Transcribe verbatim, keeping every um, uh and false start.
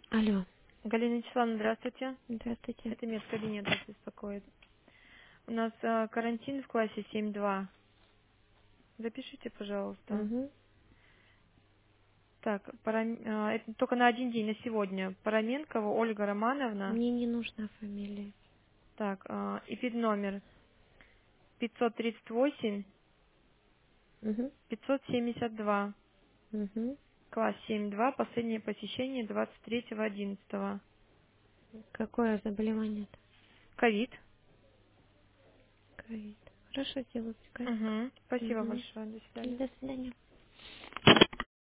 Алло, Галина Вячеславовна, здравствуйте. здравствуйте. Это медкабинет вас беспокоит. У нас а, карантин в классе семь два. Запишите, пожалуйста. Угу. Так, Парам- а, это только на один день, на сегодня. Параменкова Ольга Романовна. Мне не нужна фамилия. Так, а, эпид-номер пятьсот тридцать восемь Угу. пятьсот семьдесят два. Угу. Класс семь два, последнее посещение двадцать третьего одиннадцатого. Какое заболевание? Ковид. Ковид. Хорошо, делаю приказ. Угу. Спасибо Угу. большое. До свидания. До свидания.